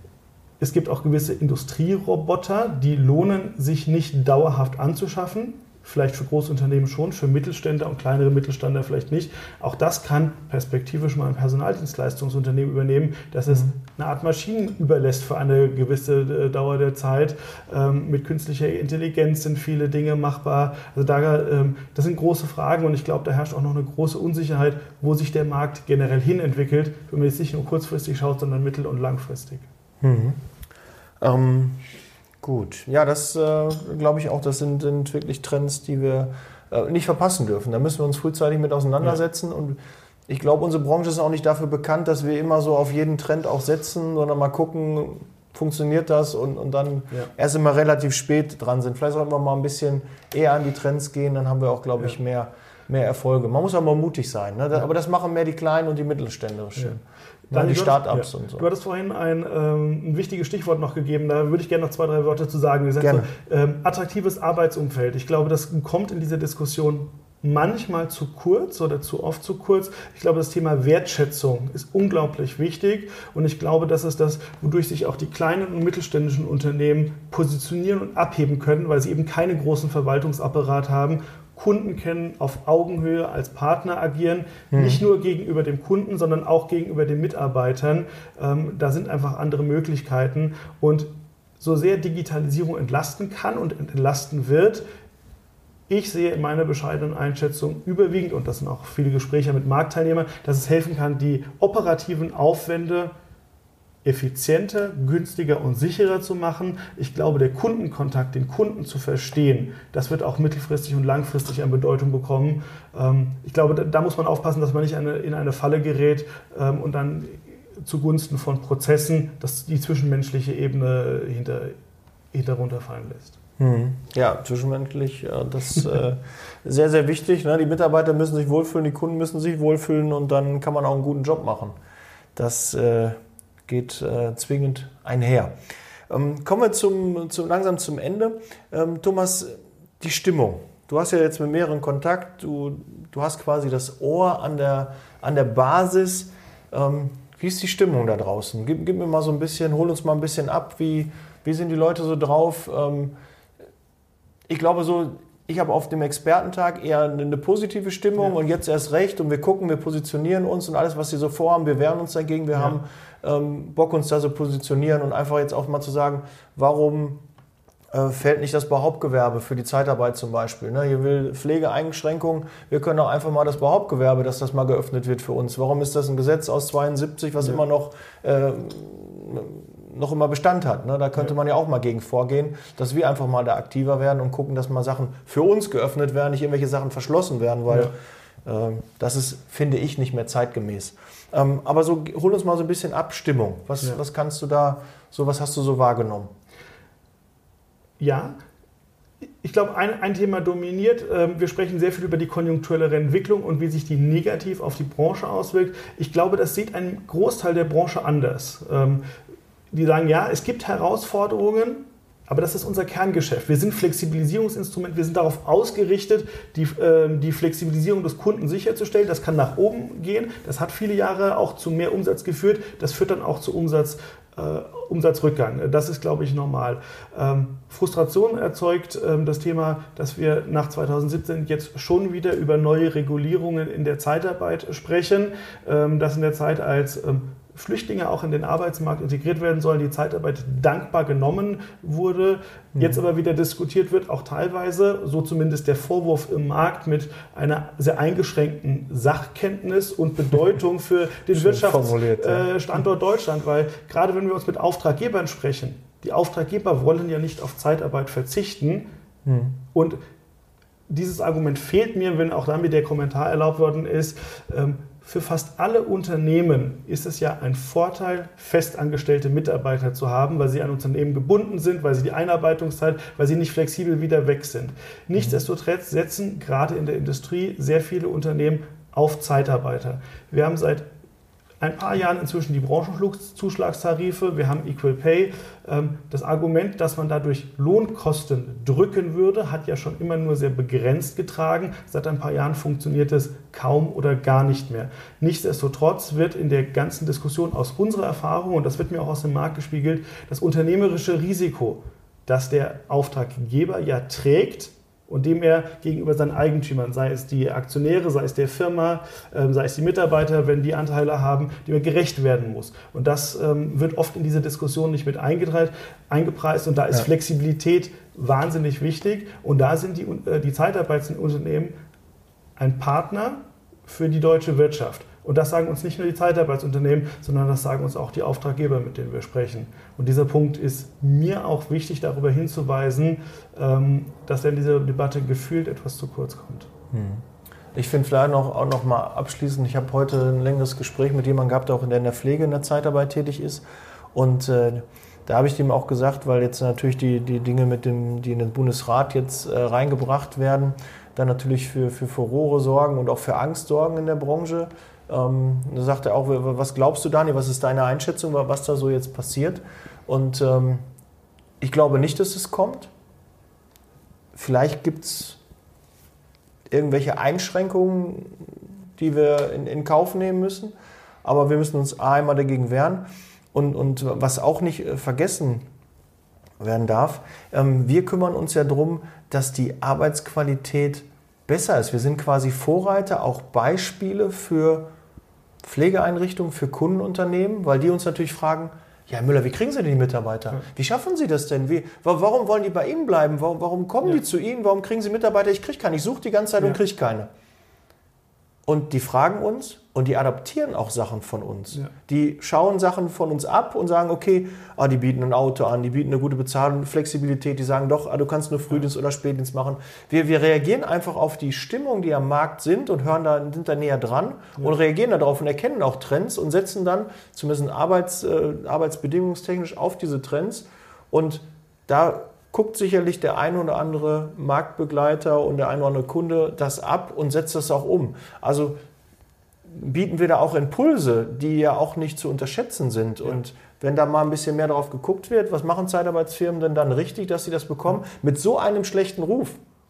es gibt auch gewisse Industrieroboter, die lohnen sich nicht dauerhaft anzuschaffen. Vielleicht für Großunternehmen schon, für Mittelständler und kleinere Mittelständler vielleicht nicht. Auch das kann perspektivisch mal ein Personaldienstleistungsunternehmen übernehmen, dass es eine Art Maschinen überlässt für eine gewisse Dauer der Zeit. Mit künstlicher Intelligenz sind viele Dinge machbar. Also das sind große Fragen und ich glaube, da herrscht auch noch eine große Unsicherheit, wo sich der Markt generell hin entwickelt, wenn man jetzt nicht nur kurzfristig schaut, sondern mittel- und langfristig. Gut, ja, das glaube ich auch, das sind wirklich Trends, die wir nicht verpassen dürfen. Da müssen wir uns frühzeitig mit auseinandersetzen und ich glaube, unsere Branche ist auch nicht dafür bekannt, dass wir immer so auf jeden Trend auch setzen, sondern mal gucken, funktioniert das und dann erst immer relativ spät dran sind. Vielleicht sollten wir mal ein bisschen eher an die Trends gehen, dann haben wir auch, glaube ich, mehr Erfolge. Man muss aber mutig sein, ne? Aber das machen mehr die Kleinen und die Mittelständischen. Dann die Start-ups und so. Du hattest vorhin ein wichtiges Stichwort noch gegeben, da würde ich gerne noch 2, 3 Worte zu sagen. Gerne. Attraktives Arbeitsumfeld. Ich glaube, das kommt in dieser Diskussion manchmal zu kurz oder zu oft zu kurz. Ich glaube, das Thema Wertschätzung ist unglaublich wichtig und ich glaube, das ist das, wodurch sich auch die kleinen und mittelständischen Unternehmen positionieren und abheben können, weil sie eben keinen großen Verwaltungsapparat haben, Kunden kennen, auf Augenhöhe als Partner agieren, nicht nur gegenüber dem Kunden, sondern auch gegenüber den Mitarbeitern. Da sind einfach andere Möglichkeiten und so sehr Digitalisierung entlasten kann und entlasten wird, ich sehe in meiner bescheidenen Einschätzung überwiegend, und das sind auch viele Gespräche mit Marktteilnehmern, dass es helfen kann, die operativen Aufwände effizienter, günstiger und sicherer zu machen. Ich glaube, der Kundenkontakt, den Kunden zu verstehen, das wird auch mittelfristig und langfristig an Bedeutung bekommen. Ich glaube, da muss man aufpassen, dass man nicht in eine Falle gerät und dann zugunsten von Prozessen, dass die zwischenmenschliche Ebene runterfallen lässt. Ja, zwischenmenschlich, das ist sehr, sehr wichtig. Ne? Die Mitarbeiter müssen sich wohlfühlen, die Kunden müssen sich wohlfühlen und dann kann man auch einen guten Job machen. Das geht zwingend einher. Kommen wir langsam zum Ende. Thomas, die Stimmung. du hast ja jetzt mit mehreren Kontakt, du hast quasi das Ohr an der Basis. Wie ist die Stimmung da draußen? Gib mir mal so ein bisschen, hol uns mal ein bisschen ab, wie sind die Leute so drauf? Ich glaube ich habe auf dem Expertentag eher eine positive Stimmung und jetzt erst recht und wir gucken, wir positionieren uns und alles, was sie so vorhaben, wir wehren uns dagegen, wir haben Bock, uns da so positionieren und einfach jetzt auch mal zu sagen, warum fällt nicht das Behauptgewerbe für die Zeitarbeit zum Beispiel. Ne? Hier will Pflegeeinschränkungen, wir können auch einfach mal das Behauptgewerbe, dass das mal geöffnet wird für uns. Warum ist das ein Gesetz aus 72, was immer noch immer Bestand hat? Ne? Da könnte man ja auch mal gegen vorgehen, dass wir einfach mal da aktiver werden und gucken, dass mal Sachen für uns geöffnet werden, nicht irgendwelche Sachen verschlossen werden, weil das ist, finde ich, nicht mehr zeitgemäß. Aber so, hol uns mal so ein bisschen ab, Stimmung. Was kannst du da, was hast du so wahrgenommen? Ja, ich glaube, ein Thema dominiert. Wir sprechen sehr viel über die konjunkturelle Entwicklung und wie sich die negativ auf die Branche auswirkt. Ich glaube, das sieht ein Großteil der Branche anders. Die sagen, ja, es gibt Herausforderungen, aber das ist unser Kerngeschäft. Wir sind Flexibilisierungsinstrument, wir sind darauf ausgerichtet, die Flexibilisierung des Kunden sicherzustellen. Das kann nach oben gehen. Das hat viele Jahre auch zu mehr Umsatz geführt. Das führt dann auch zu Umsatzrückgang. Das ist, glaube ich, normal. Frustration erzeugt das Thema, dass wir nach 2017 jetzt schon wieder über neue Regulierungen in der Zeitarbeit sprechen. Dass in der Zeit, als Flüchtlinge auch in den Arbeitsmarkt integriert werden sollen, die Zeitarbeit dankbar genommen wurde, jetzt aber wieder diskutiert wird, auch teilweise, so zumindest der Vorwurf im Markt, mit einer sehr eingeschränkten Sachkenntnis und Bedeutung für den Wirtschaftsstandort Deutschland, weil gerade wenn wir uns mit Auftraggebern sprechen, die Auftraggeber wollen ja nicht auf Zeitarbeit verzichten und dieses Argument fehlt mir, wenn auch damit der Kommentar erlaubt worden ist. Für fast alle Unternehmen ist es ja ein Vorteil, festangestellte Mitarbeiter zu haben, weil sie an Unternehmen gebunden sind, weil sie die Einarbeitungszeit, weil sie nicht flexibel wieder weg sind. Nichtsdestotrotz setzen gerade in der Industrie sehr viele Unternehmen auf Zeitarbeiter. Wir haben seit ein paar Jahren inzwischen die Branchenzuschlagstarife, wir haben Equal Pay. Das Argument, dass man dadurch Lohnkosten drücken würde, hat ja schon immer nur sehr begrenzt getragen. Seit ein paar Jahren funktioniert es kaum oder gar nicht mehr. Nichtsdestotrotz wird in der ganzen Diskussion aus unserer Erfahrung, und das wird mir auch aus dem Markt gespiegelt, das unternehmerische Risiko, das der Auftraggeber ja trägt, und dem er gegenüber seinen Eigentümern, sei es die Aktionäre, sei es der Firma, sei es die Mitarbeiter, wenn die Anteile haben, dem er gerecht werden muss. Und das wird oft in diese Diskussion nicht mit eingepreist und da ist Flexibilität wahnsinnig wichtig und da sind die Zeitarbeitsunternehmen ein Partner für die deutsche Wirtschaft. Und das sagen uns nicht nur die Zeitarbeitsunternehmen, sondern das sagen uns auch die Auftraggeber, mit denen wir sprechen. Und dieser Punkt ist mir auch wichtig, darüber hinzuweisen, dass er in dieser Debatte gefühlt etwas zu kurz kommt. Ich finde vielleicht auch noch mal abschließend, ich habe heute ein längeres Gespräch mit jemandem gehabt, der auch in der Pflege in der Zeitarbeit tätig ist. Und da habe ich dem auch gesagt, weil jetzt natürlich die Dinge, die in den Bundesrat jetzt reingebracht werden, dann natürlich für Furore sorgen und auch für Angst sorgen in der Branche. Da sagt er auch, was glaubst du, Dani, was ist deine Einschätzung, was da so jetzt passiert? Und ich glaube nicht, dass es kommt. Vielleicht gibt es irgendwelche Einschränkungen, die wir in Kauf nehmen müssen, aber wir müssen uns einmal dagegen wehren. Und was auch nicht vergessen werden darf, wir kümmern uns ja darum, dass die Arbeitsqualität besser ist. Wir sind quasi Vorreiter, auch Beispiele für Pflegeeinrichtungen, für Kundenunternehmen, weil die uns natürlich fragen, ja, Herr Müller, wie kriegen Sie denn die Mitarbeiter? Wie schaffen Sie das denn? Warum wollen die bei Ihnen bleiben? Warum kommen die zu Ihnen? Warum kriegen Sie Mitarbeiter? Ich kriege keine. Ich suche die ganze Zeit und kriege keine. Und die fragen uns und die adaptieren auch Sachen von uns. Ja. Die schauen Sachen von uns ab und sagen, okay, die bieten ein Auto an, die bieten eine gute Bezahlung, Flexibilität, die sagen doch, du kannst nur Frühdienst oder Spätdienst machen. Wir reagieren einfach auf die Stimmung, die am Markt sind und sind da näher dran und reagieren darauf und erkennen auch Trends und setzen dann zumindest arbeitsbedingungstechnisch auf diese Trends. Und da guckt sicherlich der ein oder andere Marktbegleiter und der ein oder andere Kunde das ab und setzt das auch um. Also bieten wir da auch Impulse, die ja auch nicht zu unterschätzen sind. Ja. Und wenn da mal ein bisschen mehr darauf geguckt wird, was machen Zeitarbeitsfirmen denn dann richtig, dass sie das bekommen, mit so einem schlechten Ruf?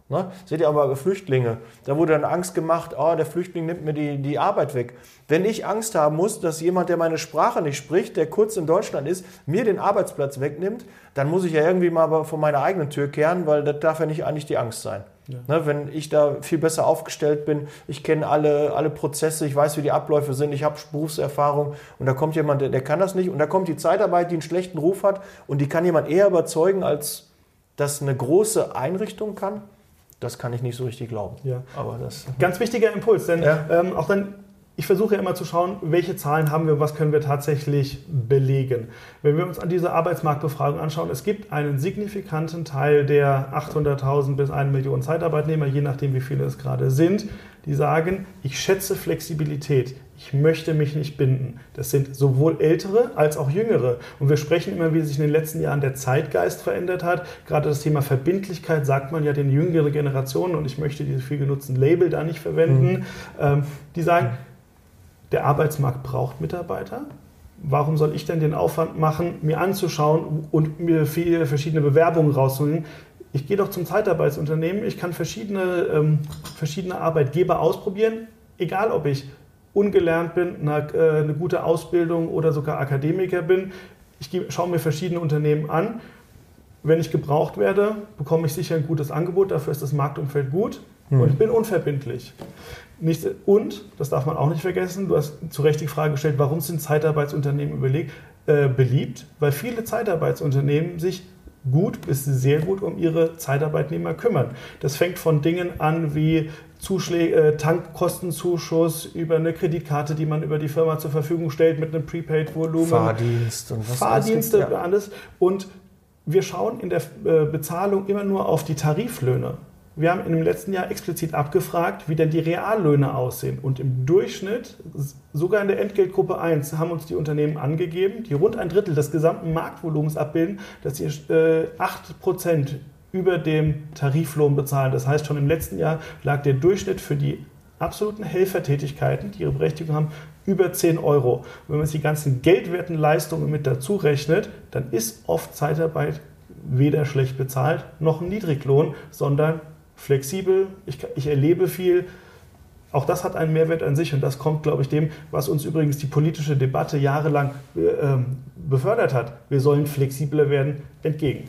Ne? Seht ihr aber Flüchtlinge, da wurde dann Angst gemacht, der Flüchtling nimmt mir die Arbeit weg. Wenn ich Angst haben muss, dass jemand, der meine Sprache nicht spricht, der kurz in Deutschland ist, mir den Arbeitsplatz wegnimmt, dann muss ich ja irgendwie mal vor meiner eigenen Tür kehren, weil das darf ja nicht eigentlich die Angst sein. Ja. Ne? Wenn ich da viel besser aufgestellt bin, ich kenne alle Prozesse, ich weiß, wie die Abläufe sind, ich habe Berufserfahrung und da kommt jemand, der kann das nicht und da kommt die Zeitarbeit, die einen schlechten Ruf hat und die kann jemand eher überzeugen, als das eine große Einrichtung kann. Das kann ich nicht so richtig glauben. Ja. Aber das ganz wichtiger Impuls, denn auch dann, ich versuche ja immer zu schauen, welche Zahlen haben wir, was können wir tatsächlich belegen. Wenn wir uns an diese Arbeitsmarktbefragung anschauen, es gibt einen signifikanten Teil der 800.000 bis 1 Million Zeitarbeitnehmer, je nachdem wie viele es gerade sind, die sagen, ich schätze Flexibilität, ich möchte mich nicht binden. Das sind sowohl Ältere als auch Jüngere. Und wir sprechen immer, wie sich in den letzten Jahren der Zeitgeist verändert hat. Gerade das Thema Verbindlichkeit sagt man ja den jüngeren Generationen, und ich möchte diese viel genutzten Label da nicht verwenden, die sagen, der Arbeitsmarkt braucht Mitarbeiter. Warum soll ich denn den Aufwand machen, mir anzuschauen und mir viele verschiedene Bewerbungen rauszuholen? Ich gehe doch zum Zeitarbeitsunternehmen, ich kann verschiedene Arbeitgeber ausprobieren, egal ob ich ungelernt bin, eine gute Ausbildung oder sogar Akademiker bin. Ich schaue mir verschiedene Unternehmen an. Wenn ich gebraucht werde, bekomme ich sicher ein gutes Angebot, dafür ist das Marktumfeld gut und ich bin unverbindlich. Und, das darf man auch nicht vergessen, du hast zu Recht die Frage gestellt, warum sind Zeitarbeitsunternehmen beliebt? Weil viele Zeitarbeitsunternehmen sich gut bis sehr gut um ihre Zeitarbeitnehmer kümmern. Das fängt von Dingen an wie Tankkostenzuschuss über eine Kreditkarte, die man über die Firma zur Verfügung stellt mit einem Prepaid-Volumen. Fahrdienst und was Fahrdienste und alles. Und wir schauen in der Bezahlung immer nur auf die Tariflöhne. Wir haben im letzten Jahr explizit abgefragt, wie denn die Reallöhne aussehen. Und im Durchschnitt, sogar in der Entgeltgruppe 1, haben uns die Unternehmen angegeben, die rund ein Drittel des gesamten Marktvolumens abbilden, dass sie 8% über dem Tariflohn bezahlen. Das heißt, schon im letzten Jahr lag der Durchschnitt für die absoluten Helfertätigkeiten, die ihre Berechtigung haben, über 10 Euro. Und wenn man sich die ganzen geldwerten Leistungen mit dazu rechnet, dann ist oft Zeitarbeit weder schlecht bezahlt noch ein Niedriglohn, sondern flexibel, ich erlebe viel. Auch das hat einen Mehrwert an sich und das kommt, glaube ich, dem, was uns übrigens die politische Debatte jahrelang befördert hat. Wir sollen flexibler werden, entgegen.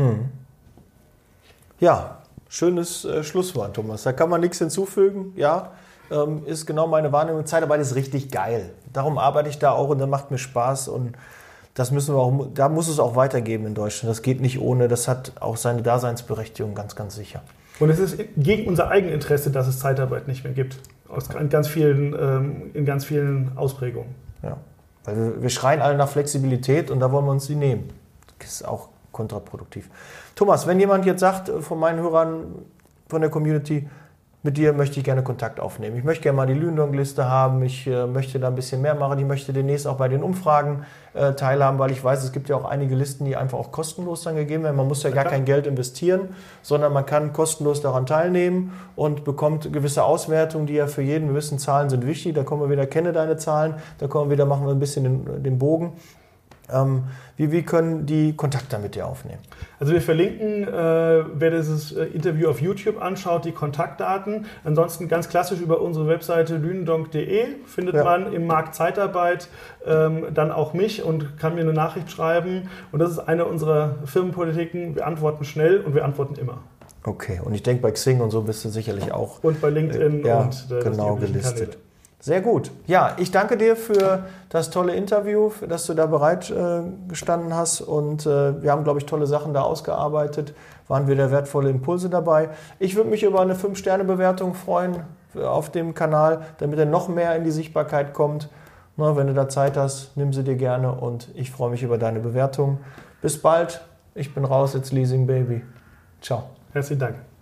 Ja, schönes Schlusswort, Thomas. Da kann man nichts hinzufügen. Ja, ist genau meine Wahrnehmung. Zeitarbeit ist richtig geil. Darum arbeite ich da auch und das macht mir Spaß und das da muss es auch weitergeben in Deutschland. Das geht nicht ohne. Das hat auch seine Daseinsberechtigung, ganz, ganz sicher. Und es ist gegen unser Eigeninteresse, dass es Zeitarbeit nicht mehr gibt. In ganz vielen Ausprägungen. Ja, weil wir schreien alle nach Flexibilität und da wollen wir uns die nehmen. Das ist auch kontraproduktiv. Thomas, wenn jemand jetzt sagt, von meinen Hörern, von der Community, mit dir möchte ich gerne Kontakt aufnehmen. Ich möchte gerne mal die Lündong-Liste haben, ich möchte da ein bisschen mehr machen, ich möchte demnächst auch bei den Umfragen teilhaben, weil ich weiß, es gibt ja auch einige Listen, die einfach auch kostenlos dann gegeben werden. Man muss ja gar kein Geld investieren, sondern man kann kostenlos daran teilnehmen und bekommt gewisse Auswertungen, die ja für jeden, wir wissen, Zahlen sind wichtig, da kommen wir wieder, kenne deine Zahlen, da machen wir ein bisschen den Bogen. Wie können die Kontakt dann mit dir aufnehmen? Also wir verlinken, wer dieses Interview auf YouTube anschaut, die Kontaktdaten. Ansonsten ganz klassisch über unsere Webseite lünendonk.de findet man im Markt Zeitarbeit dann auch mich und kann mir eine Nachricht schreiben. Und das ist eine unserer Firmenpolitiken. Wir antworten schnell und wir antworten immer. Okay, und ich denke, bei Xing und so bist du sicherlich auch. Und bei LinkedIn und genau gelistet. Kanäle. Sehr gut. Ja, ich danke dir für das tolle Interview, dass du da bereit gestanden hast und wir haben, glaube ich, tolle Sachen da ausgearbeitet, waren wieder wertvolle Impulse dabei. Ich würde mich über eine 5-Sterne-Bewertung freuen auf dem Kanal, damit er noch mehr in die Sichtbarkeit kommt. Na, wenn du da Zeit hast, nimm sie dir gerne und ich freue mich über deine Bewertung. Bis bald. Ich bin raus, jetzt Leasing Baby. Ciao. Herzlichen Dank.